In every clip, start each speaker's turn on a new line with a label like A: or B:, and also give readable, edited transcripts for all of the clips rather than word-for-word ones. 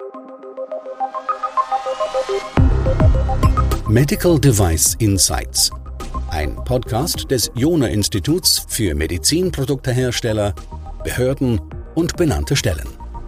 A: Medical Device Insights, ein Podcast des Jona-Instituts für Medizinproduktehersteller, Behörden und benannte Stellen.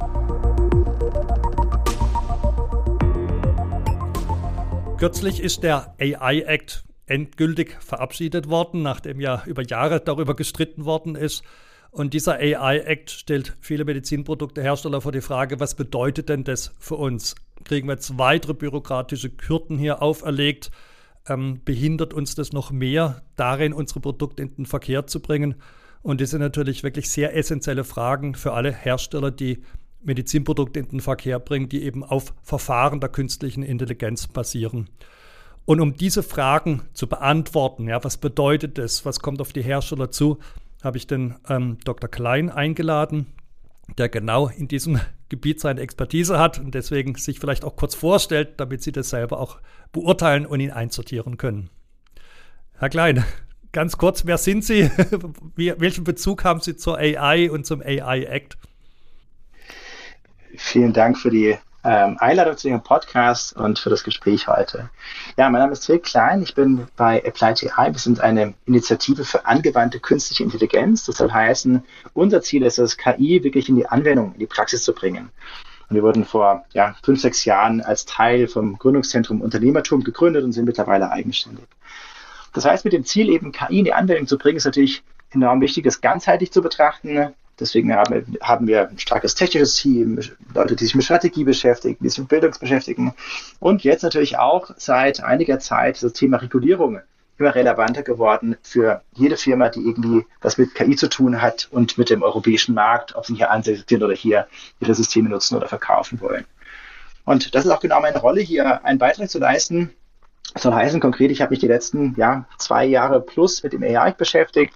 B: Kürzlich ist der AI Act endgültig verabschiedet worden, nachdem ja über Jahre darüber gestritten worden ist. Und dieser AI Act stellt viele Medizinproduktehersteller vor die Frage, was bedeutet denn das für uns? Kriegen wir jetzt weitere bürokratische Hürden hier auferlegt? Behindert uns das noch mehr darin, unsere Produkte in den Verkehr zu bringen? Und das sind natürlich wirklich sehr essentielle Fragen für alle Hersteller, die Medizinprodukte in den Verkehr bringen, die eben auf Verfahren der künstlichen Intelligenz basieren. Und um diese Fragen zu beantworten, ja, was bedeutet das, was kommt auf die Hersteller zu, habe ich den Dr. Klein eingeladen, der genau in diesem Gebiet seine Expertise hat und deswegen sich vielleicht auch kurz vorstellt, damit Sie das selber auch beurteilen und ihn einsortieren können. Herr Klein, ganz kurz, wer sind Sie? Welchen Bezug haben Sie zur AI und zum AI Act?
C: Vielen Dank für die Einladung zu Ihrem Podcast und für das Gespräch heute. Ja, mein Name ist Till Klein, ich bin bei Applied AI. Wir sind eine Initiative für angewandte künstliche Intelligenz. Das soll heißen, unser Ziel ist es, KI wirklich in die Anwendung, in die Praxis zu bringen. Und wir wurden vor 5, 6 Jahren als Teil vom Gründungszentrum Unternehmertum gegründet und sind mittlerweile eigenständig. Das heißt, mit dem Ziel, eben KI in die Anwendung zu bringen, ist natürlich enorm wichtig, das ganzheitlich zu betrachten. Deswegen haben wir ein starkes technisches Team, Leute, die sich mit Strategie beschäftigen, die sich mit Bildung beschäftigen. Und jetzt natürlich auch seit einiger Zeit das Thema Regulierung immer relevanter geworden für jede Firma, die irgendwie was mit KI zu tun hat und mit dem europäischen Markt, ob sie hier ansässig sind oder hier ihre Systeme nutzen oder verkaufen wollen. Und das ist auch genau meine Rolle hier, einen Beitrag zu leisten. Das soll heißen, konkret, ich habe mich die letzten 2 Jahre plus mit dem AI beschäftigt.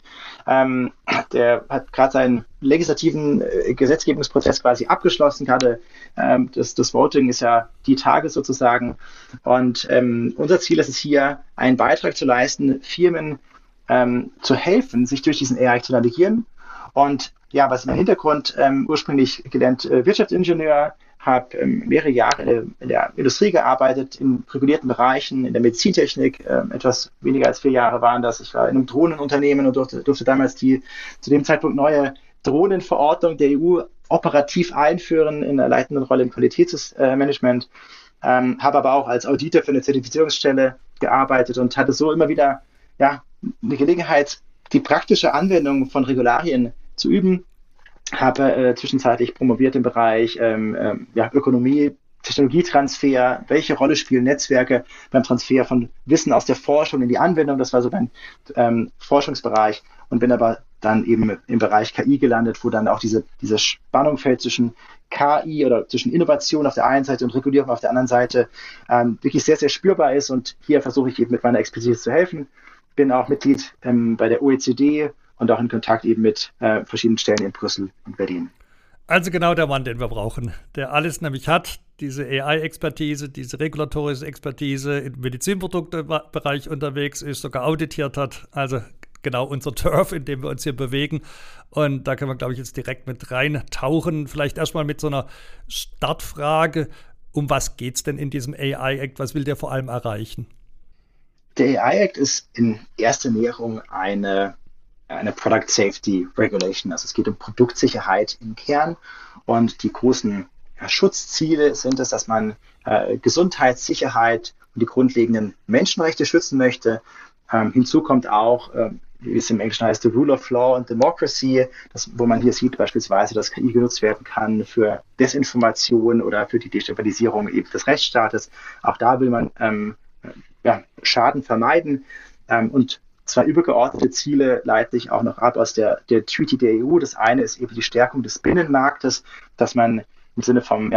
C: Der hat gerade seinen legislativen Gesetzgebungsprozess quasi abgeschlossen. Gerade das Voting ist ja die Tage sozusagen. Und unser Ziel ist es hier, einen Beitrag zu leisten, Firmen zu helfen, sich durch diesen AI zu navigieren. Und ja, was ist mein Hintergrund? Ursprünglich gelernt Wirtschaftsingenieur, habe mehrere Jahre in der Industrie gearbeitet, in regulierten Bereichen, in der Medizintechnik, etwas weniger als 4 Jahre waren das. Ich war in einem Drohnenunternehmen und durfte damals die zu dem Zeitpunkt neue Drohnenverordnung der EU operativ einführen in einer leitenden Rolle im Qualitätsmanagement, habe aber auch als Auditor für eine Zertifizierungsstelle gearbeitet und hatte so immer wieder eine Gelegenheit, die praktische Anwendung von Regularien zu üben. Habe zwischenzeitlich promoviert im Bereich Ökonomie, Technologietransfer, welche Rolle spielen Netzwerke beim Transfer von Wissen aus der Forschung in die Anwendung, das war so mein Forschungsbereich und bin aber dann eben im Bereich KI gelandet, wo dann auch diese Spannung fällt zwischen KI oder zwischen Innovation auf der einen Seite und Regulierung auf der anderen Seite wirklich sehr, sehr spürbar ist und hier versuche ich eben mit meiner Expertise zu helfen. Bin auch Mitglied bei der OECD und auch in Kontakt eben mit verschiedenen Stellen in Brüssel und Berlin.
B: Also genau der Mann, den wir brauchen, der alles nämlich hat, diese AI-Expertise, diese regulatorische Expertise, im Medizinproduktebereich unterwegs ist, sogar auditiert hat. Also genau unser Turf, in dem wir uns hier bewegen. Und da können wir, glaube ich, jetzt direkt mit reintauchen. Vielleicht erstmal mit so einer Startfrage. Um was geht es denn in diesem AI-Act? Was will der vor allem erreichen?
C: Der AI-Act ist in erster Näherung eine Product Safety Regulation. Also es geht um Produktsicherheit im Kern und die großen Schutzziele sind es, dass man Gesundheit, Sicherheit und die grundlegenden Menschenrechte schützen möchte. Hinzu kommt auch, wie es im Englischen heißt, the Rule of Law and Democracy, wo man hier sieht beispielsweise, dass KI genutzt werden kann für Desinformation oder für die Destabilisierung eben des Rechtsstaates. Auch da will man Schaden vermeiden und 2 übergeordnete Ziele leite ich auch noch ab aus der Treaty der EU. Das eine ist eben die Stärkung des Binnenmarktes, dass man im Sinne vom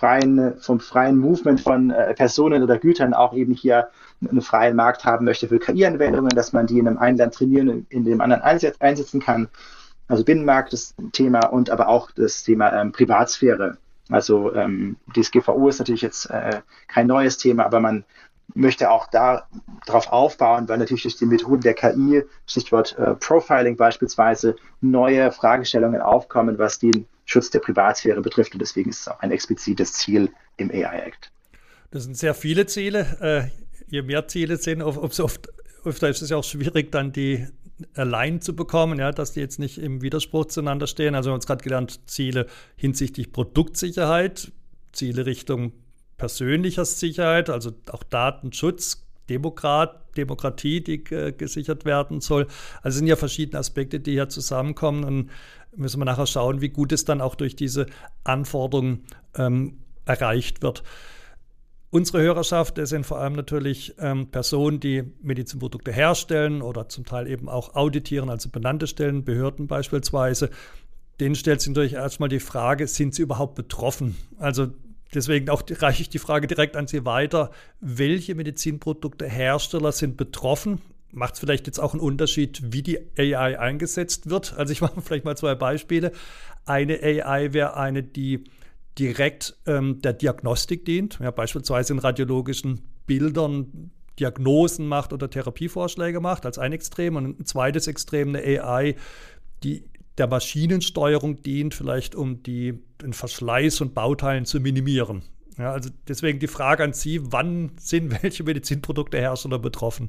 C: freien Movement von Personen oder Gütern auch eben hier einen freien Markt haben möchte für KI-Anwendungen, dass man die in einem einen Land trainieren und in dem anderen einsetzen kann. Also Binnenmarkt ist ein Thema und aber auch das Thema Privatsphäre. Also DSGVO ist natürlich jetzt kein neues Thema, aber man möchte auch darauf aufbauen, weil natürlich durch die Methoden der KI, Stichwort Profiling beispielsweise, neue Fragestellungen aufkommen, was den Schutz der Privatsphäre betrifft. Und deswegen ist es auch ein explizites Ziel im AI Act.
B: Das sind sehr viele Ziele. Je mehr Ziele sind, öfter ist es ja auch schwierig, dann die allein zu bekommen, ja, dass die jetzt nicht im Widerspruch zueinander stehen. Also wir haben uns gerade gelernt, Ziele hinsichtlich Produktsicherheit, Ziele Richtung persönlicher Sicherheit, also auch Datenschutz, Demokratie, die gesichert werden soll. Also es sind ja verschiedene Aspekte, die hier zusammenkommen, und müssen wir nachher schauen, wie gut es dann auch durch diese Anforderungen erreicht wird. Unsere Hörerschaft, das sind vor allem natürlich Personen, die Medizinprodukte herstellen oder zum Teil eben auch auditieren, also benannte Stellen, Behörden beispielsweise. Denen stellt sich natürlich erstmal die Frage, sind sie überhaupt betroffen? Also deswegen reiche ich die Frage direkt an Sie weiter. Welche Medizinproduktehersteller sind betroffen? Macht es vielleicht jetzt auch einen Unterschied, wie die AI eingesetzt wird? Also ich mache vielleicht mal 2 Beispiele. Eine AI wäre eine, die direkt der Diagnostik dient, ja, beispielsweise in radiologischen Bildern Diagnosen macht oder Therapievorschläge macht, als ein Extrem. Und ein zweites Extrem, eine AI, die der Maschinensteuerung dient, vielleicht um den Verschleiß von Bauteilen zu minimieren. Ja, also deswegen die Frage an Sie, wann sind welche Medizinproduktehersteller betroffen?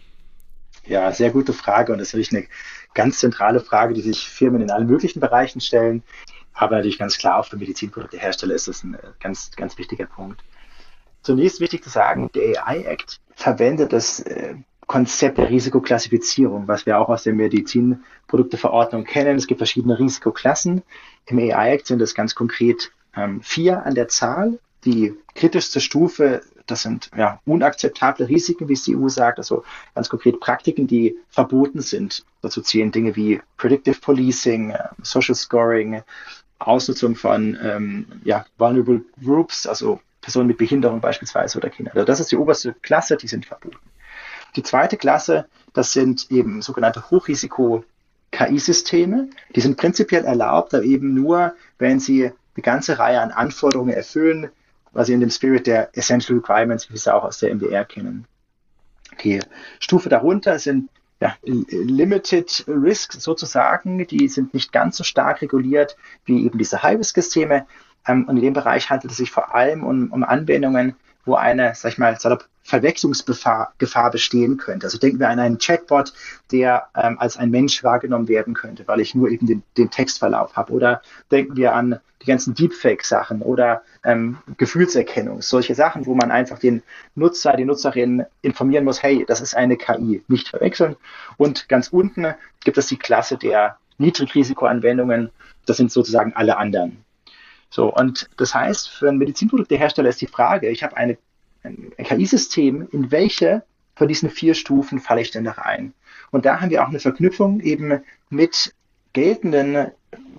C: Ja, sehr gute Frage, und das ist natürlich eine ganz zentrale Frage, die sich Firmen in allen möglichen Bereichen stellen. Aber natürlich ganz klar, auch für Medizinproduktehersteller ist das ein ganz, ganz wichtiger Punkt. Zunächst wichtig zu sagen, der AI Act verwendet das Konzept der Risikoklassifizierung, was wir auch aus der Medizinprodukteverordnung kennen. Es gibt verschiedene Risikoklassen. Im AI Act sind es ganz konkret 4 an der Zahl. Die kritischste Stufe, das sind unakzeptable Risiken, wie es die EU sagt, also ganz konkret Praktiken, die verboten sind. Dazu zählen Dinge wie Predictive Policing, Social Scoring, Ausnutzung von Vulnerable Groups, also Personen mit Behinderung beispielsweise oder Kinder. Also das ist die oberste Klasse, die sind verboten. Die zweite Klasse, das sind eben sogenannte Hochrisiko-KI-Systeme. Die sind prinzipiell erlaubt, aber eben nur, wenn sie eine ganze Reihe an Anforderungen erfüllen, was sie in dem Spirit der Essential Requirements, wie wir es auch aus der MDR kennen. Die Stufe darunter sind Limited Risk sozusagen, die sind nicht ganz so stark reguliert wie eben diese High-Risk-Systeme. Und in dem Bereich handelt es sich vor allem um Anwendungen, wo eine, Verwechslungsgefahr bestehen könnte. Also denken wir an einen Chatbot, der als ein Mensch wahrgenommen werden könnte, weil ich nur eben den Textverlauf habe. Oder denken wir an die ganzen Deepfake-Sachen oder Gefühlserkennung. Solche Sachen, wo man einfach den Nutzer, die Nutzerin informieren muss, hey, das ist eine KI, nicht verwechseln. Und ganz unten gibt es die Klasse der Niedrigrisikoanwendungen. Das sind sozusagen alle anderen. So, und das heißt, für einen Medizinproduktehersteller ist die Frage, ich habe ein KI-System, in welche von diesen 4 Stufen falle ich denn da rein? Und da haben wir auch eine Verknüpfung eben mit geltenden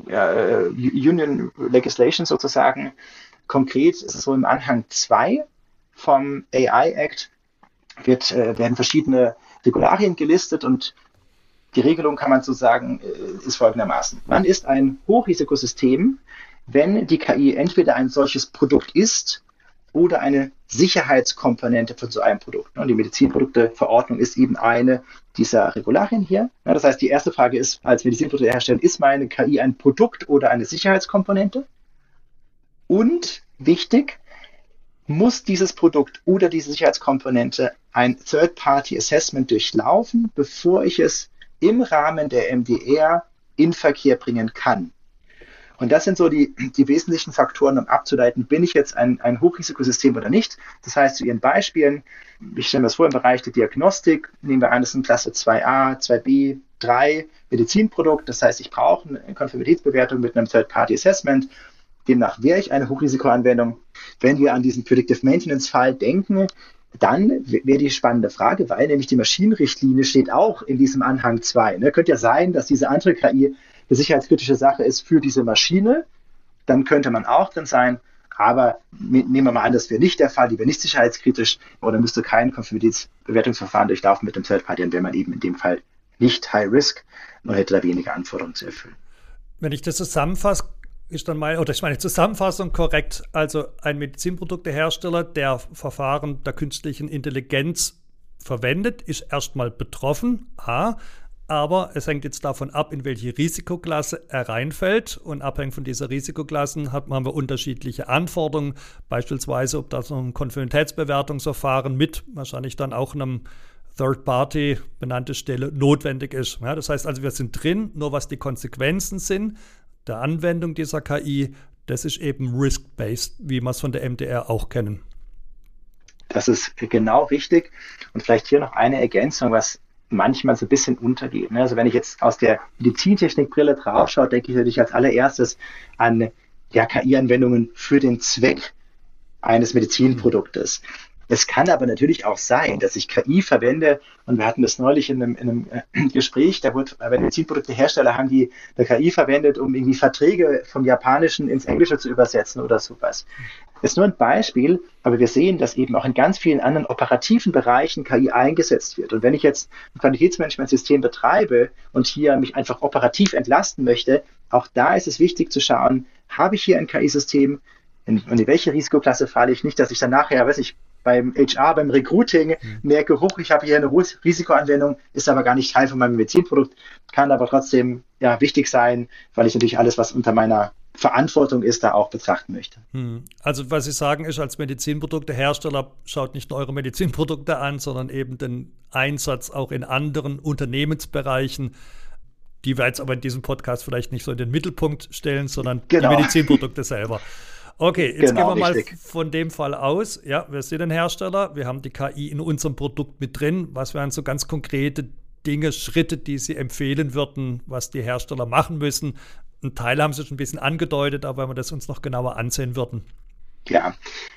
C: Union Legislation sozusagen. Konkret ist es so, im Anhang 2 vom AI Act werden verschiedene Regularien gelistet, und die Regelung, kann man so sagen, ist folgendermaßen. Man ist ein Hochrisikosystem, wenn die KI entweder ein solches Produkt ist oder eine Sicherheitskomponente von so einem Produkt. Und die Medizinprodukteverordnung ist eben eine dieser Regularien hier. Das heißt, die erste Frage ist, als Medizinproduktehersteller, ist meine KI ein Produkt oder eine Sicherheitskomponente? Und wichtig, muss dieses Produkt oder diese Sicherheitskomponente ein Third-Party-Assessment durchlaufen, bevor ich es im Rahmen der MDR in Verkehr bringen kann. Und das sind so die wesentlichen Faktoren, um abzuleiten, bin ich jetzt ein Hochrisikosystem oder nicht. Das heißt, zu Ihren Beispielen, ich stelle mir das vor, im Bereich der Diagnostik, nehmen wir an, das sind Klasse 2a, 2b, 3 Medizinprodukt. Das heißt, ich brauche eine Konformitätsbewertung mit einem Third-Party-Assessment. Demnach wäre ich eine Hochrisikoanwendung. Wenn wir an diesen Predictive Maintenance-Fall denken, dann wäre die spannende Frage, weil nämlich die Maschinenrichtlinie steht auch in diesem Anhang 2. Könnte ja sein, dass diese andere KI eine sicherheitskritische Sache ist für diese Maschine, dann könnte man auch drin sein, aber nehmen wir mal an, das wäre nicht der Fall, die wäre nicht sicherheitskritisch, oder müsste kein Konformitätsbewertungsverfahren durchlaufen mit dem Third Party, dann wäre man eben in dem Fall nicht High Risk und hätte da weniger Anforderungen zu erfüllen.
B: Wenn ich das zusammenfasse, ist meine Zusammenfassung korrekt. Also ein Medizinproduktehersteller, der Verfahren der künstlichen Intelligenz verwendet, ist erstmal betroffen. Aber es hängt jetzt davon ab, in welche Risikoklasse er reinfällt. Und abhängig von dieser Risikoklassen haben wir unterschiedliche Anforderungen. Beispielsweise, ob das ein Konformitätsbewertungsverfahren mit wahrscheinlich dann auch einem Third-Party benannte Stelle notwendig ist. Ja, das heißt also, wir sind drin, nur was die Konsequenzen sind der Anwendung dieser KI, das ist eben risk-based, wie wir es von der MDR auch kennen.
C: Das ist genau richtig. Und vielleicht hier noch eine Ergänzung, was manchmal so ein bisschen untergeht. Also wenn ich jetzt aus der Medizintechnikbrille drauf schaue, denke ich natürlich als allererstes an KI-Anwendungen für den Zweck eines Medizinproduktes. Es kann aber natürlich auch sein, dass ich KI verwende, und wir hatten das neulich in einem Gespräch, da wurde bei Medizinproduktehersteller haben die eine KI verwendet, um irgendwie Verträge vom Japanischen ins Englische zu übersetzen oder sowas. Das ist nur ein Beispiel, aber wir sehen, dass eben auch in ganz vielen anderen operativen Bereichen KI eingesetzt wird. Und wenn ich jetzt ein Qualitätsmanagementsystem betreibe und hier mich einfach operativ entlasten möchte, auch da ist es wichtig zu schauen, habe ich hier ein KI-System, in welche Risikoklasse falle ich nicht, dass ich dann nachher, beim HR, beim Recruiting merke, ich habe hier eine Risikoanwendung, ist aber gar nicht Teil von meinem Medizinprodukt, kann aber trotzdem wichtig sein, weil ich natürlich alles, was unter meiner Verantwortung ist, da auch betrachten möchte.
B: Also was Sie sagen ist, als Medizinproduktehersteller schaut nicht nur eure Medizinprodukte an, sondern eben den Einsatz auch in anderen Unternehmensbereichen, die wir jetzt aber in diesem Podcast vielleicht nicht so in den Mittelpunkt stellen, sondern die Medizinprodukte selber. Okay, jetzt gehen wir mal von dem Fall aus. Ja, wir sind ein Hersteller, wir haben die KI in unserem Produkt mit drin. Was wären so ganz konkrete Dinge, Schritte, die Sie empfehlen würden, was die Hersteller machen müssen? Ein Teil haben Sie schon ein bisschen angedeutet, aber wenn wir das uns noch genauer ansehen würden.
C: Ja,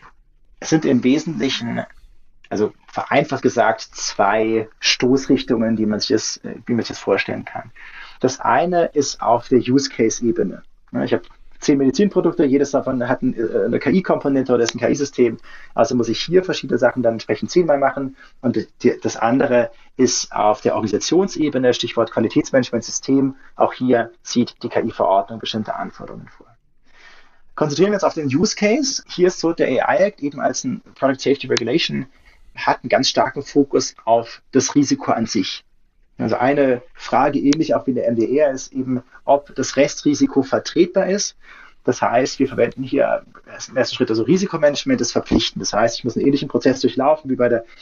C: es sind im Wesentlichen, also vereinfacht gesagt, 2 Stoßrichtungen, wie man sich das vorstellen kann. Das eine ist auf der Use-Case-Ebene. Ich habe 10 Medizinprodukte, jedes davon hat eine KI-Komponente oder ist ein KI-System. Also muss ich hier verschiedene Sachen dann entsprechend 10-mal machen. Und das andere ist auf der Organisationsebene, Stichwort Qualitätsmanagementsystem. Auch hier sieht die KI-Verordnung bestimmte Anforderungen vor. Konzentrieren wir uns auf den Use Case. Hier ist so, der AI Act eben als ein Product Safety Regulation hat einen ganz starken Fokus auf das Risiko an sich. Also eine Frage, ähnlich auch wie in der MDR, ist eben, ob das Restrisiko vertretbar ist. Das heißt, wir verwenden hier im ersten Schritt also Risikomanagement ist verpflichtend. Das heißt, ich muss einen ähnlichen Prozess durchlaufen wie bei der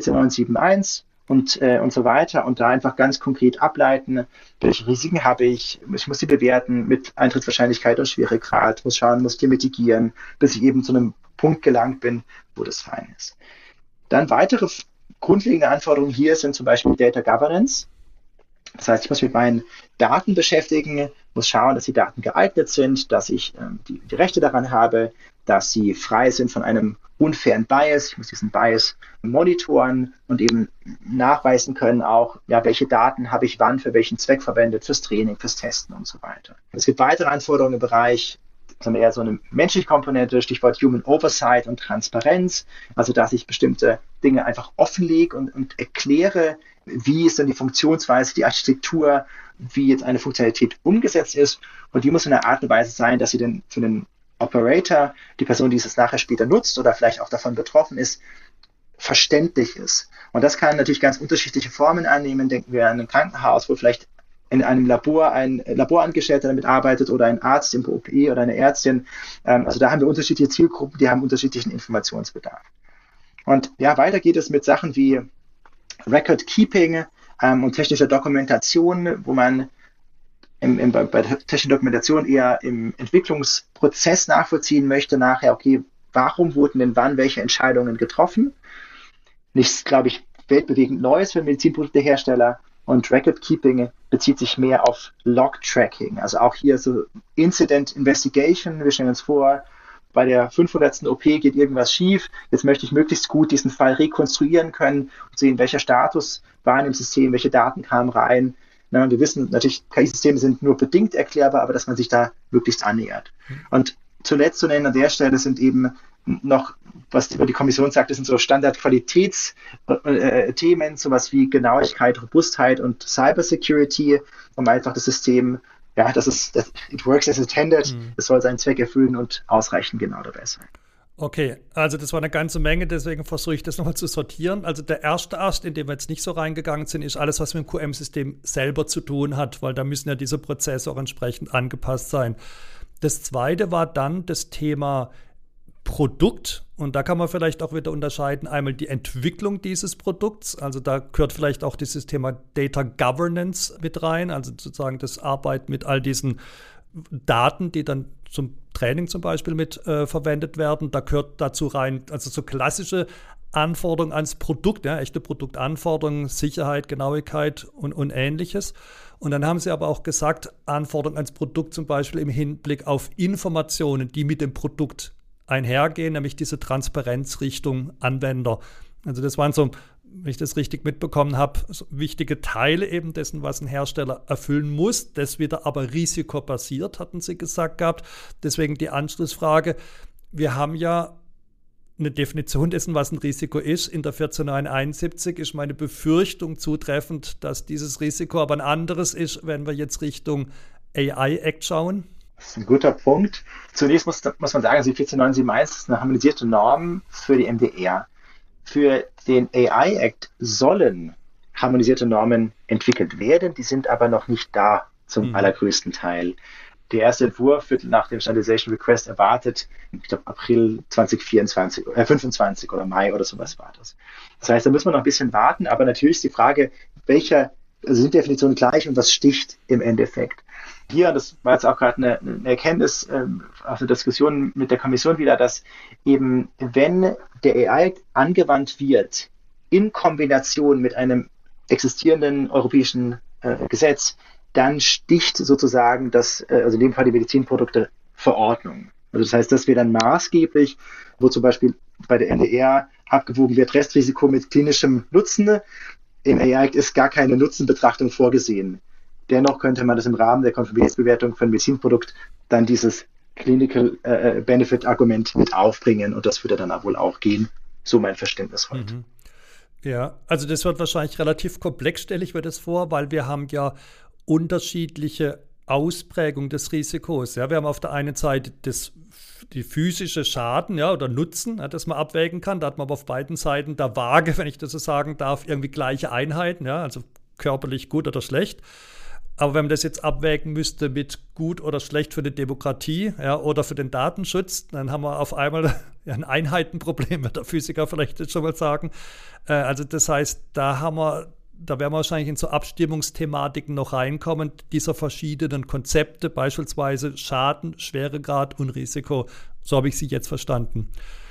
C: 14971 und so weiter und da einfach ganz konkret ableiten, welche Risiken habe ich. Ich muss sie bewerten mit Eintrittswahrscheinlichkeit und Schweregrad, muss schauen, muss die mitigieren, bis ich eben zu einem Punkt gelangt bin, wo das fein ist. Dann weitere grundlegende Anforderungen hier sind zum Beispiel Data Governance. Das heißt, ich muss mit meinen Daten beschäftigen, muss schauen, dass die Daten geeignet sind, dass ich die Rechte daran habe, dass sie frei sind von einem unfairen Bias. Ich muss diesen Bias monitoren und eben nachweisen können auch, welche Daten habe ich wann für welchen Zweck verwendet, fürs Training, fürs Testen und so weiter. Es gibt weitere Anforderungen im Bereich, eher so eine menschliche Komponente, Stichwort Human Oversight und Transparenz, also dass ich bestimmte Dinge einfach offenlege und erkläre, wie ist denn die Funktionsweise, die Architektur, wie jetzt eine Funktionalität umgesetzt ist, und die muss in einer Art und Weise sein, dass sie denn für den Operator, die Person, die es nachher später nutzt oder vielleicht auch davon betroffen ist, verständlich ist. Und das kann natürlich ganz unterschiedliche Formen annehmen. Denken wir an ein Krankenhaus, wo vielleicht in einem Labor ein Laborangestellter damit arbeitet oder ein Arzt im OP oder eine Ärztin. Also da haben wir unterschiedliche Zielgruppen, die haben unterschiedlichen Informationsbedarf. Und weiter geht es mit Sachen wie Record Keeping und technischer Dokumentation, wo man bei der technischen Dokumentation eher im Entwicklungsprozess nachvollziehen möchte, nachher, warum wurden denn wann welche Entscheidungen getroffen? Nichts, glaube ich, weltbewegend Neues für Medizinproduktehersteller. Und Record Keeping bezieht sich mehr auf Log Tracking. Also auch hier so Incident Investigation. Wir stellen uns vor, bei der 500. OP geht irgendwas schief. Jetzt möchte ich möglichst gut diesen Fall rekonstruieren können und sehen, welcher Status war in dem System, welche Daten kamen rein. Wir wissen natürlich, KI-Systeme sind nur bedingt erklärbar, aber dass man sich da möglichst annähert. Und zuletzt zu nennen an der Stelle sind eben noch, was die Kommission sagt, das sind so Standardqualitätsthemen, sowas wie Genauigkeit, Robustheit und Cybersecurity, um einfach das System, it works as intended, es soll seinen Zweck erfüllen und ausreichend genau dabei sein.
B: Okay, also das war eine ganze Menge, deswegen versuche ich das nochmal zu sortieren. Also der erste Ast, in den wir jetzt nicht so reingegangen sind, ist alles, was mit dem QM-System selber zu tun hat, weil da müssen ja diese Prozesse auch entsprechend angepasst sein. Das zweite war dann das Thema Produkt, und da kann man vielleicht auch wieder unterscheiden, einmal die Entwicklung dieses Produkts, also da gehört vielleicht auch dieses Thema Data Governance mit rein, also sozusagen das Arbeiten mit all diesen Daten, die dann zum Training zum Beispiel mit verwendet werden. Da gehört dazu rein, also so klassische Anforderungen ans Produkt, ja, echte Produktanforderungen, Sicherheit, Genauigkeit und Ähnliches. Und dann haben sie aber auch gesagt, Anforderungen ans Produkt zum Beispiel im Hinblick auf Informationen, die mit dem Produkt einhergehen, nämlich diese Transparenz Richtung Anwender. Also das waren so, wenn ich das richtig mitbekommen habe, so wichtige Teile eben dessen, was ein Hersteller erfüllen muss. Das wieder aber risikobasiert, hatten sie gesagt gehabt. Deswegen die Anschlussfrage, wir haben ja eine Definition dessen, was ein Risiko ist. In der 14971 ist meine Befürchtung zutreffend, dass dieses Risiko aber ein anderes ist, wenn wir jetzt Richtung AI-Act schauen.
C: Das ist ein guter Punkt. Zunächst muss man sagen, die 14971 ist eine harmonisierte Norm für die MDR. Für den AI-Act sollen harmonisierte Normen entwickelt werden, die sind aber noch nicht da zum allergrößten Teil. Der erste Entwurf wird nach dem Standardization Request erwartet, ich glaube April 2024, 25 oder Mai oder sowas war das. Das heißt, da müssen wir noch ein bisschen warten, aber natürlich ist die Frage, also sind Definitionen gleich und was sticht im Endeffekt? Hier, das war jetzt auch gerade eine Erkenntnis aus der Diskussion mit der Kommission wieder, dass eben, wenn der AI angewandt wird, in Kombination mit einem existierenden europäischen Gesetz, dann sticht sozusagen also in dem Fall die Medizinprodukteverordnung. Also das heißt, dass wir dann maßgeblich, wo zum Beispiel bei der NDR abgewogen wird, Restrisiko mit klinischem Nutzen, im AI ist gar keine Nutzenbetrachtung vorgesehen. Dennoch könnte man das im Rahmen der Konformitätsbewertung von Medizinprodukt dann dieses Clinical Benefit Argument mit aufbringen und das würde dann wohl auch gehen, so mein Verständnis heute.
B: Ja, also das wird wahrscheinlich relativ komplex, stelle ich mir das vor, weil wir haben ja unterschiedliche Ausprägung des Risikos. Ja, wir haben auf der einen Seite die physische Schaden, ja, oder Nutzen, ja, das man abwägen kann. Da hat man aber auf beiden Seiten der Waage, wenn ich das so sagen darf, irgendwie gleiche Einheiten, ja, also körperlich gut oder schlecht. Aber wenn man das jetzt abwägen müsste mit gut oder schlecht für die Demokratie, ja, oder für den Datenschutz, dann haben wir auf einmal ein Einheitenproblem, wird der Physiker vielleicht jetzt schon mal sagen. Also das heißt, da werden wir wahrscheinlich in so Abstimmungsthematiken noch reinkommen, dieser verschiedenen Konzepte, beispielsweise Schaden, Schweregrad und Risiko. So habe ich sie jetzt verstanden.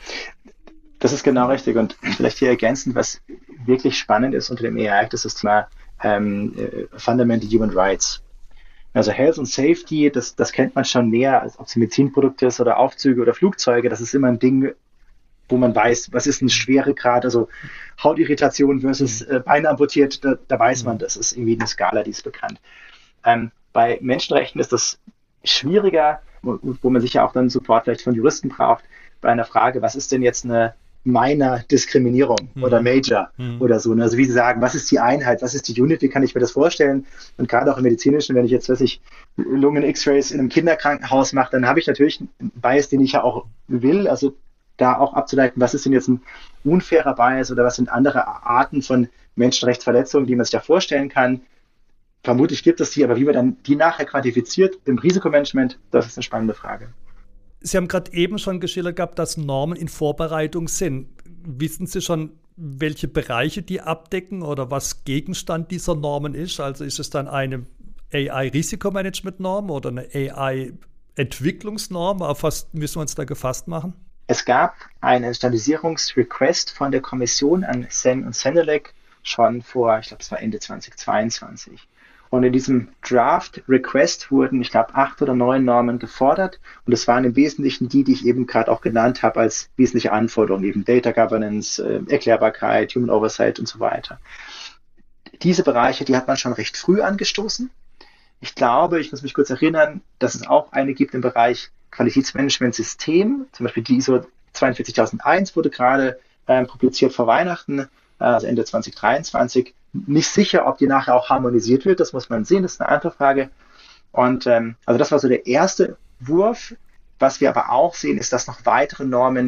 C: Das ist genau richtig. Und vielleicht hier ergänzend, was wirklich spannend ist unter dem AI, das ist das Thema Fundamental Human Rights. Also Health und Safety, das kennt man schon mehr, als ob es ein Medizinprodukt ist oder Aufzüge oder Flugzeuge. Das ist immer ein Ding, wo man weiß, was ist ein Schweregrad, also Hautirritation versus Beine amputiert, da weiß man, das ist irgendwie eine Skala, die ist bekannt. Bei Menschenrechten ist das schwieriger, wo man sicher auch dann Support vielleicht von Juristen braucht, bei einer Frage, was ist denn jetzt eine Minor Diskriminierung oder Major oder so. Also wie Sie sagen, was ist die Einheit, was ist die Unit, wie kann ich mir das vorstellen? Und gerade auch im Medizinischen, wenn ich jetzt, Lungen-X-Rays in einem Kinderkrankenhaus mache, dann habe ich natürlich einen Bias, den ich ja auch will, also da auch abzuleiten, was ist denn jetzt ein unfairer Bias oder was sind andere Arten von Menschenrechtsverletzungen, die man sich da vorstellen kann. Vermutlich gibt es die, aber wie man dann die nachher quantifiziert im Risikomanagement, das ist eine spannende Frage.
B: Sie haben gerade eben schon geschildert gehabt, dass Normen in Vorbereitung sind. Wissen Sie schon, welche Bereiche die abdecken oder was Gegenstand dieser Normen ist? Also ist es dann eine AI-Risikomanagement-Norm oder eine AI-Entwicklungsnorm? Auf was müssen wir uns da gefasst machen?
C: Es gab einen Standardisierungsrequest von der Kommission an CEN und CENELEC schon vor, ich glaube, es war Ende 2022. Und in diesem Draft-Request wurden, ich glaube, 8 oder 9 Normen gefordert. Und es waren im Wesentlichen die ich eben gerade auch genannt habe als wesentliche Anforderungen, eben Data Governance, Erklärbarkeit, Human Oversight und so weiter. Diese Bereiche, die hat man schon recht früh angestoßen. Ich glaube, ich muss mich kurz erinnern, dass es auch eine gibt im Bereich Qualitätsmanagementsystem. Zum Beispiel die ISO 42001 wurde gerade publiziert vor Weihnachten, also Ende 2023. Nicht sicher, ob die nachher auch harmonisiert wird, das muss man sehen, das ist eine andere Frage. Und also das war so der erste Wurf. Was wir aber auch sehen, ist, dass noch weitere Normen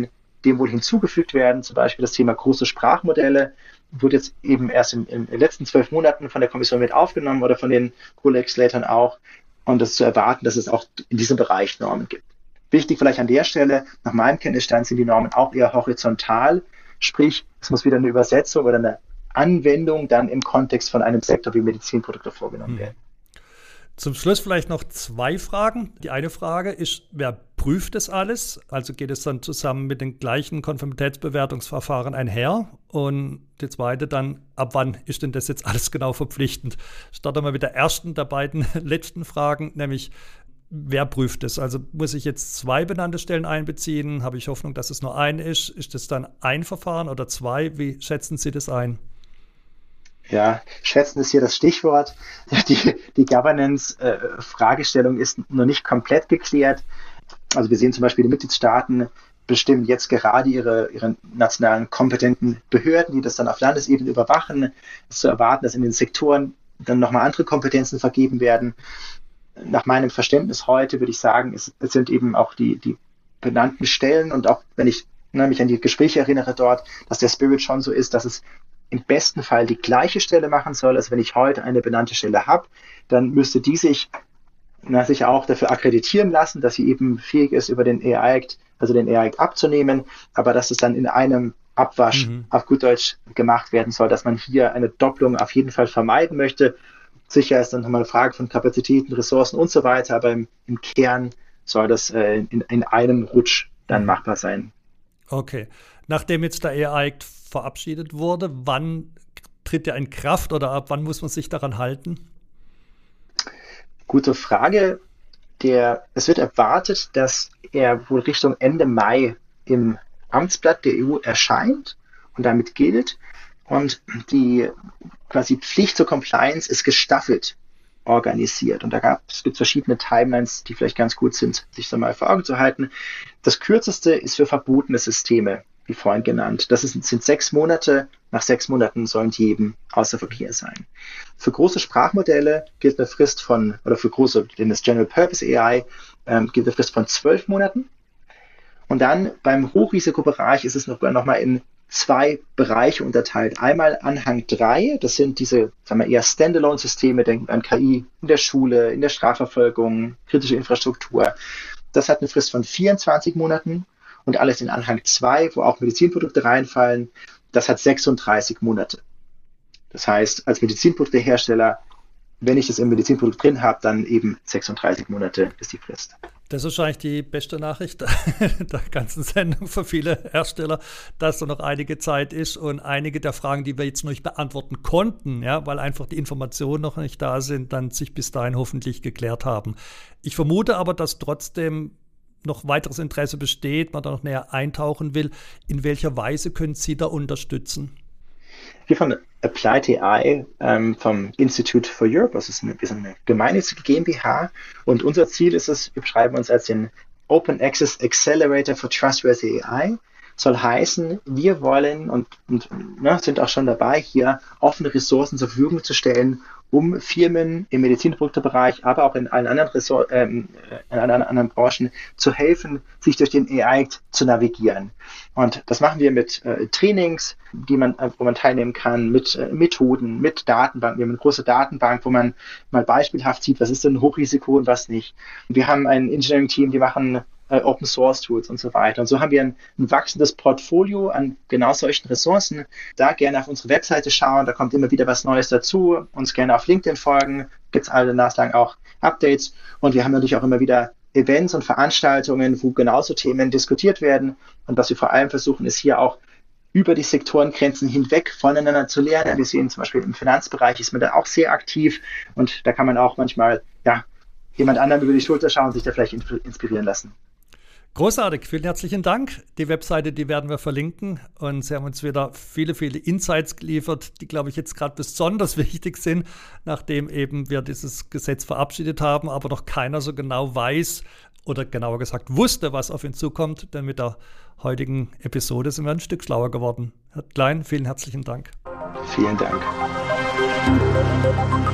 C: dem wohl hinzugefügt werden. Zum Beispiel das Thema große Sprachmodelle wurde jetzt eben erst in den letzten 12 Monaten von der Kommission mit aufgenommen oder von den Co-Legislatoren auch. Und es ist zu erwarten, dass es auch in diesem Bereich Normen gibt. Wichtig vielleicht an der Stelle, nach meinem Kenntnisstand sind die Normen auch eher horizontal, sprich, es muss wieder eine Übersetzung oder eine Anwendung dann im Kontext von einem Sektor wie Medizinprodukte vorgenommen werden.
B: Zum Schluss vielleicht noch 2 Fragen. Die eine Frage ist, wer prüft das alles? Also geht es dann zusammen mit den gleichen Konformitätsbewertungsverfahren einher? Und die zweite dann, ab wann ist denn das jetzt alles genau verpflichtend? Starten wir mit der ersten der beiden letzten Fragen, nämlich wer prüft es? Also muss ich jetzt 2 benannte Stellen einbeziehen? Habe ich Hoffnung, dass es nur eine ist? Ist das dann ein Verfahren oder 2? Wie schätzen Sie das ein?
C: Ja, schätzen ist hier das Stichwort. Die Governance-Fragestellung ist noch nicht komplett geklärt. Also wir sehen zum Beispiel, die Mitgliedstaaten bestimmen jetzt gerade ihre nationalen kompetenten Behörden, die das dann auf Landesebene überwachen. Es ist zu erwarten, dass in den Sektoren dann nochmal andere Kompetenzen vergeben werden. Nach meinem Verständnis heute würde ich sagen, es sind eben auch die benannten Stellen und auch wenn ich mich an die Gespräche erinnere dort, dass der Spirit schon so ist, dass es im besten Fall die gleiche Stelle machen soll. Also wenn ich heute eine benannte Stelle habe, dann müsste die sich auch dafür akkreditieren lassen, dass sie eben fähig ist, über den AI Act, also den AI Act abzunehmen, aber dass es dann in einem Abwasch auf gut Deutsch gemacht werden soll, dass man hier eine Doppelung auf jeden Fall vermeiden möchte. Sicher ist dann nochmal eine Frage von Kapazitäten, Ressourcen und so weiter, aber im Kern soll das in einem Rutsch dann machbar sein.
B: Okay. Nachdem jetzt der AI Act verabschiedet wurde, wann tritt er in Kraft oder ab wann muss man sich daran halten?
C: Gute Frage. Es wird erwartet, dass er wohl Richtung Ende Mai im Amtsblatt der EU erscheint und damit gilt. Und die quasi Pflicht zur Compliance ist gestaffelt organisiert. Und es gibt verschiedene Timelines, die vielleicht ganz gut sind, sich so mal vor Augen zu halten. Das kürzeste ist für verbotene Systeme, wie vorhin genannt. Das sind 6 Monate. Nach 6 Monaten sollen die eben außer Verkehr sein. Für große Sprachmodelle gilt eine Frist von, oder für große, denn das General Purpose AI, gilt eine Frist von 12 Monaten. Und dann beim Hochrisikobereich ist es noch mal in 2 Bereiche unterteilt. Einmal Anhang 3, das sind diese, sagen wir eher Standalone-Systeme, denken an KI in der Schule, in der Strafverfolgung, kritische Infrastruktur. Das hat eine Frist von 24 Monaten. Und alles in Anhang 2, wo auch Medizinprodukte reinfallen, das hat 36 Monate. Das heißt, als Medizinproduktehersteller, wenn ich das im Medizinprodukt drin habe, dann eben 36 Monate ist die Frist.
B: Das ist wahrscheinlich die beste Nachricht der ganzen Sendung für viele Hersteller, dass da noch einige Zeit ist und einige der Fragen, die wir jetzt noch nicht beantworten konnten, ja, weil einfach die Informationen noch nicht da sind, dann sich bis dahin hoffentlich geklärt haben. Ich vermute aber, dass trotzdem noch weiteres Interesse besteht, man da noch näher eintauchen will. In welcher Weise können Sie da unterstützen?
C: Wir von Applied AI vom Institute for Europe, wir sind eine gemeinnützige GmbH und unser Ziel ist es, wir beschreiben uns als den Open Access Accelerator for Trustworthy AI. Soll heißen, wir wollen und sind auch schon dabei, hier offene Ressourcen zur Verfügung zu stellen, um Firmen im Medizinproduktebereich, aber auch in allen anderen Branchen zu helfen, sich durch den AI zu navigieren. Und das machen wir mit Trainings, wo man teilnehmen kann, mit Methoden, mit Datenbanken. Wir haben eine große Datenbank, wo man mal beispielhaft sieht, was ist denn Hochrisiko und was nicht. Wir haben ein Engineering-Team, die machen Open Source Tools und so weiter. Und so haben wir ein wachsendes Portfolio an genau solchen Ressourcen. Da gerne auf unsere Webseite schauen, da kommt immer wieder was Neues dazu. Uns gerne auf LinkedIn folgen, gibt es alle naslang auch Updates. Und wir haben natürlich auch immer wieder Events und Veranstaltungen, wo genauso Themen diskutiert werden. Und was wir vor allem versuchen, ist hier auch über die Sektorengrenzen hinweg voneinander zu lernen. Wir sehen zum Beispiel im Finanzbereich ist man da auch sehr aktiv und da kann man auch manchmal jemand anderem über die Schulter schauen und sich da vielleicht inspirieren lassen.
B: Großartig, vielen herzlichen Dank. Die Webseite, die werden wir verlinken und Sie haben uns wieder viele, viele Insights geliefert, die, glaube ich, jetzt gerade besonders wichtig sind, nachdem eben wir dieses Gesetz verabschiedet haben, aber noch keiner so genau weiß oder genauer gesagt wusste, was auf ihn zukommt, denn mit der heutigen Episode sind wir ein Stück schlauer geworden. Herr Klein, vielen herzlichen Dank.
C: Vielen Dank.